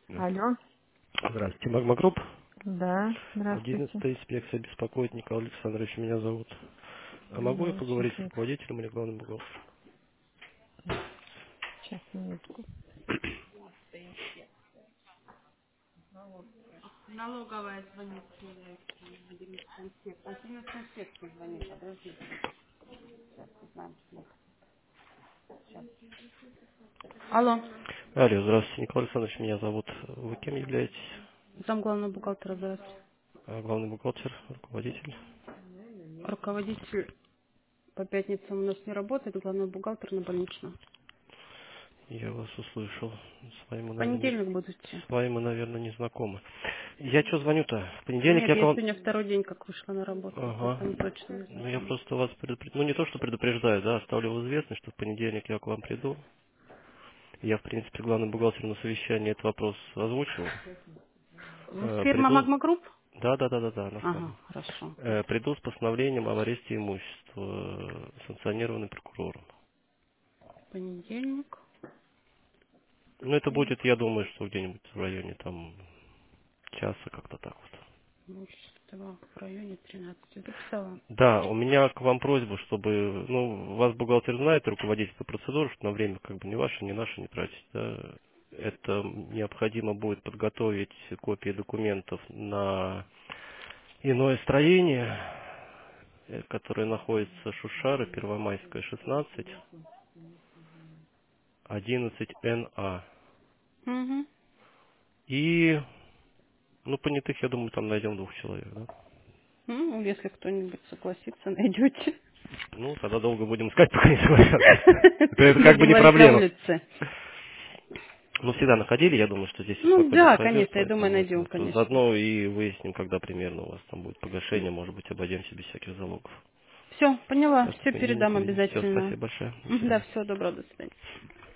Алло. Здравствуйте, Магма Групп. Да, здравствуйте. 11-я инспекция беспокоит. Николай Александрович меня зовут. А могу я Да, поговорить с руководителем или главным бухгалтером? сейчас, минутку. Налоговая звонит. Консьержка звонит. Подожди. Сейчас узнаем, что сейчас. Алло. Алло, здравствуйте, Николай Александрович меня зовут. Вы кем являетесь? Там главный бухгалтер, здравствуйте. Главный бухгалтер, руководитель? Руководитель по пятницам у нас не работает, главный бухгалтер на больничном. Я вас услышал. В понедельник будете? С вами мы, наверное, не знакомы. Я что звоню-то? В понедельник Нет, я к я вам... сегодня второй день как вышла на работу, Ага. поэтому точно не Ну, я знакома. просто вас предупреждаю. Ну, не то, что предупреждаю, да, оставлю в известность, что в понедельник я к вам приду. Я, в принципе, главный бухгалтер на совещании этот вопрос озвучил. Фирма Приду... Магма Групп? Да, она Ага, самая. хорошо. Приду с постановлением об аресте имущества, санкционированным прокурором. Понедельник. Ну, это будет, я думаю, что где-нибудь в районе там часа, как-то так вот. Имущество в районе 13. Записала. Да, у меня к вам просьба, чтобы, ну, вас бухгалтер знает, руководитель по процедуре, что на время как бы ни ваше, ни наше не тратить, да. Это необходимо будет подготовить копии документов на иное строение, которое находится Шушара, Первомайская, 16, 11НА. Угу. И, ну, понятых, я думаю, там найдем 2 человек, да? Ну, если кто-нибудь согласится, найдете. Ну, тогда долго будем искать, пока не согласятся. Это как бы Будем не ловить на проблема. улице. Ну, всегда находили, я думаю, что здесь все Ну спокойно да, пройдет, конечно, я думаю, поэтому найдем, это конечно. заодно и выясним, когда примерно у вас там будет погашение, может быть, обойдемся без всяких залогов. Все, поняла, Сейчас в все понедельник передам увидим. Все, обязательно. спасибо большое. До Да, свидания. все, добро, до свидания.